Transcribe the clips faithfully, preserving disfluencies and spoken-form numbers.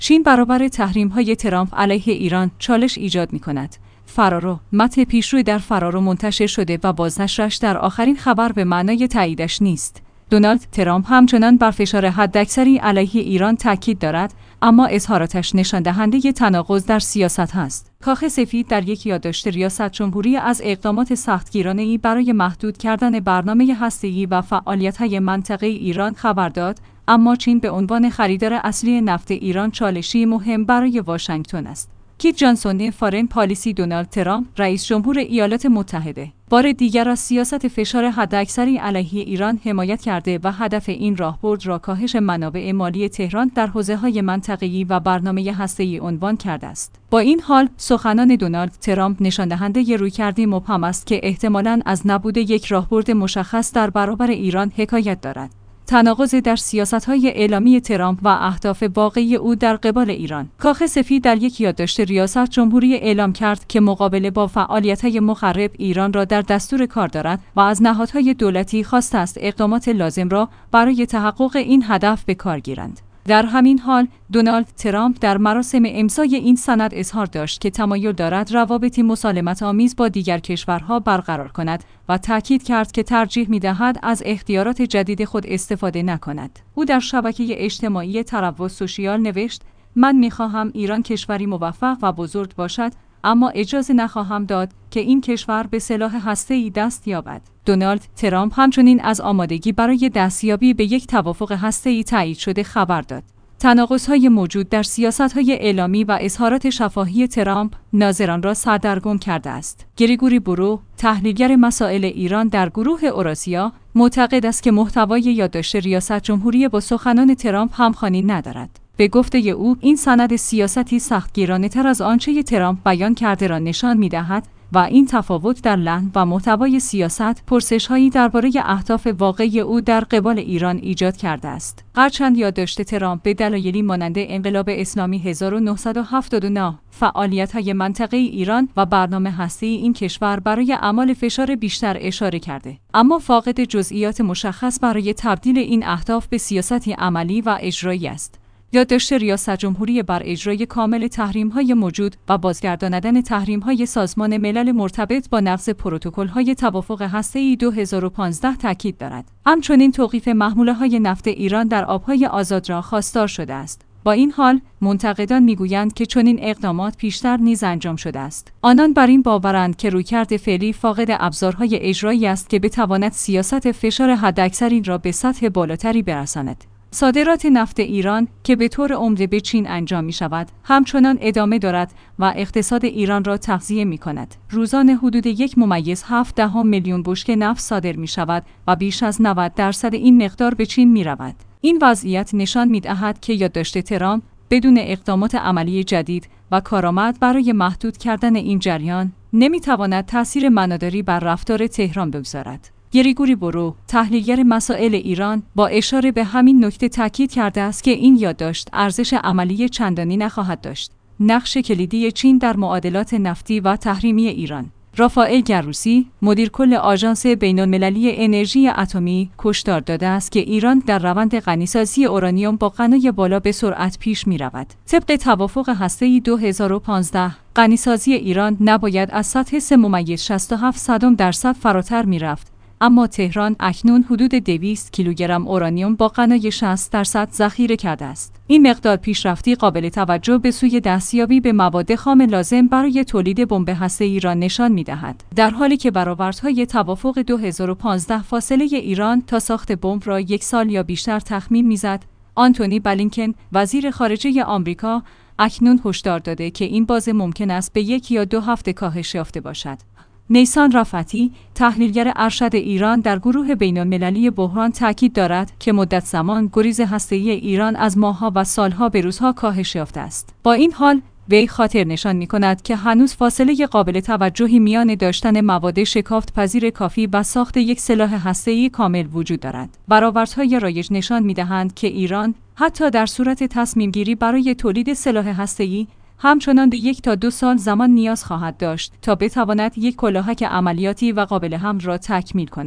چین برابر تحریم‌های ترامپ علیه ایران چالش ایجاد می‌کند. فرارو متن پیشروی در فرارو منتشر شده و بازنشرش در آخرین خبر به معنای تاییدش نیست. دونالد ترامپ همچنان بر فشار حداکثری علیه ایران تاکید دارد، اما اظهاراتش نشان دهنده تناقض در سیاست است. کاخ سفید در یک یادداشت ریاست جمهوری از اقدامات سختگیرانه‌ای برای محدود کردن برنامه هسته‌ای و فعالیت‌های منطقه‌ای ایران خبر داد، اما چین به عنوان خریدار اصلی نفت ایران چالشی مهم برای واشنگتن است. کیت جانسون فارن پالیسی دونالد ترامپ رئیس جمهور ایالات متحده بار دیگر از سیاست فشار حداکثری علیه ایران حمایت کرده و هدف این راهبرد را کاهش منابع مالی تهران در حوزه‌های منطقه‌ای و برنامه هسته‌ای عنوان کرده است. با این حال سخنان دونالد ترامپ نشان دهنده رویکردی مبهم است که احتمالاً از نبود یک راهبرد مشخص در برابر ایران حکایت دارد. تناقض در سیاست‌های اعلامی ترامپ و اهداف واقعی او در قبال ایران. کاخ سفید در یک یادداشت ریاست جمهوری اعلام کرد که مقابله با فعالیت‌های مخرب ایران را در دستور کار دارد و از نهادهای دولتی خواسته است اقدامات لازم را برای تحقق این هدف به کار گیرند. در همین حال دونالد ترامپ در مراسم امضای این سند اظهار داشت که تمایل دارد روابطی مسالمت‌آمیز با دیگر کشورها برقرار کند و تاکید کرد که ترجیح می‌دهد از اختیارات جدید خود استفاده نکند. او در شبکه اجتماعی تروع سوشیال نوشت: من می‌خواهم ایران کشوری موفق و بزرگ باشد، اما اجازه نخواهم داد که این کشور به سلاح هسته‌ای دست یابد. دونالد ترامپ همچنین از آمادگی برای دستیابی به یک توافق هسته‌ای تایید شده خبر داد. تناقض‌های موجود در سیاست‌های اعلامی و اظهارات شفاهی ترامپ ناظران را سردرگم کرده است. گریگوری برو، تحلیلگر مسائل ایران در گروه اوراسیا، معتقد است که محتوای یادداشت ریاست جمهوری با سخنان ترامپ همخوانی ندارد. به گفته او، این سند سیاستی سختگیرانه‌تر از آنچه ترامپ بیان کرده را نشان می‌دهد و این تفاوت در لحن و محتوای سیاست پرسش‌هایی درباره اهداف واقعی او در قبال ایران ایجاد کرده است. هرچند یادداشت ترامپ به دلایلی مانند انقلاب اسلامی هزار و نهصد و هفتاد و نه، فعالیت‌های منطقه‌ای ایران و برنامه هسته‌ای این کشور برای اعمال فشار بیشتر اشاره کرده، اما فاقد جزئیات مشخص برای تبدیل این اهداف به سیاستی عملی و اجرایی است. یادداشت ریاست جمهوری بر اجرای کامل تحریم‌های موجود و بازگرداندن تحریم‌های سازمان ملل مرتبط با نقض پروتکل‌های توافق هسته‌ای دو هزار و پانزده تاکید دارد. همچنین توقیف محموله‌های نفت ایران در آب‌های آزاد را خواستار شده است. با این حال، منتقدان می‌گویند که چنین اقدامات پیشتر نیز انجام شده است. آنان بر این باورند که رویکرد فعلی فاقد ابزارهای اجرایی است که بتواند سیاست فشار حداکثری را به سطح بالاتری برساند. صادرات نفت ایران که به طور عمده به چین انجام می شود، همچنان ادامه دارد و اقتصاد ایران را تغذیه می کند. روزانه حدود یک ممیز هفت دهم میلیون بشکه نفت صادر می شود و بیش از نود درصد این مقدار به چین می رود. این وضعیت نشان می دهد که یادداشت ترامپ بدون اقدامات عملی جدید و کارآمد برای محدود کردن این جریان نمی تواند تأثیر معناداری بر رفتار تهران بگذارد. گریگوری برو، تحلیلگر مسائل ایران، با اشاره به همین نکته تاکید کرده است که این یادداشت ارزش عملی چندانی نخواهد داشت. نقش کلیدی چین در معادلات نفتی و تحریمی ایران. رافائل گروسی، مدیر کل آژانس بین‌المللی انرژی اتمی، هشدار داده است که ایران در روند غنیسازی اورانیوم با غنای بالا به سرعت پیش می‌رود. طبق توافق هسته‌ای دو هزار و پانزده، غنیسازی ایران نباید از سطح سه ممیز شصت و هفت صدم درصد فراتر می‌رفت. اما تهران اکنون حدود دویست کیلوگرم اورانیوم با غنای شصت درصد ذخیره کرده است. این مقدار پیشرفتی قابل توجه به سوی دستیابی به مواد خام لازم برای تولید بمب هسته‌ای را نشان می‌دهد. در حالی که برآوردهای توافق دو هزار و پانزده فاصله ایران تا ساخت بمب را یک سال یا بیشتر تخمین می‌زد، آنتونی بلینکن، وزیر خارجه آمریکا، اکنون هشدار داده که این بازه ممکن است به یک یا دو هفته کاهش یافته باشد. نیسان رفعتی، تحلیلگر ارشد ایران در گروه بین‌المللی بحران تاکید دارد که مدت زمان گریز هسته‌ای ایران از ماه‌ها و سال‌ها به روزها کاهش یافته است. با این حال، وی خاطر نشان می‌کند که هنوز فاصله قابل توجهی میان داشتن مواد شکافت پذیر کافی و ساخت یک سلاح هسته‌ای کامل وجود دارد. برآوردهای رایج نشان می‌دهند که ایران حتی در صورت تصمیم‌گیری برای تولید سلاح هسته‌ای همچنان به یک تا دو سال زمان نیاز خواهد داشت تا بتواند یک کلاهک عملیاتی و قابل حمل را تکمیل کند.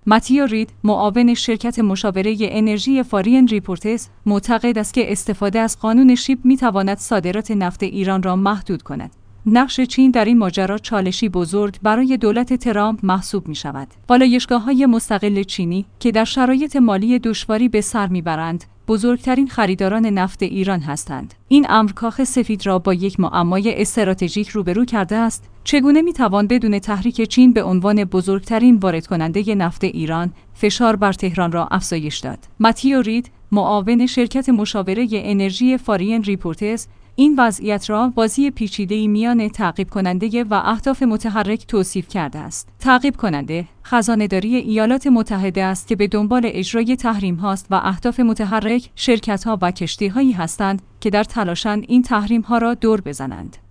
متیو رید، معاون شرکت مشاوره انرژی فارین ریپورترز، معتقد است که استفاده از قانون شیب می‌تواند صادرات نفت ایران را محدود کند. نقش چین در این ماجرا چالشی بزرگ برای دولت ترامپ محسوب می شود. پالایشگاه‌های مستقل چینی که در شرایط مالی دشواری به سر میبرند، بزرگترین خریداران نفت ایران هستند. این امر کاخ سفید را با یک معمای استراتژیک روبرو کرده است. چگونه میتوان بدون تحریک چین به عنوان بزرگترین وارد کننده نفت ایران فشار بر تهران را افزایش داد؟ متیو رید، معاون شرکت مشاوره انرژی فارین ریپورترز، این وضعیت را بازی پیچیده‌ای میان تعقیب کننده و اهداف متحرک توصیف کرده است. تعقیب کننده خزانه‌داری ایالات متحده است که به دنبال اجرای تحریم هاست و اهداف متحرک شرکت‌ها و کشتی‌هایی هستند که در تلاشند این تحریم ها را دور بزنند.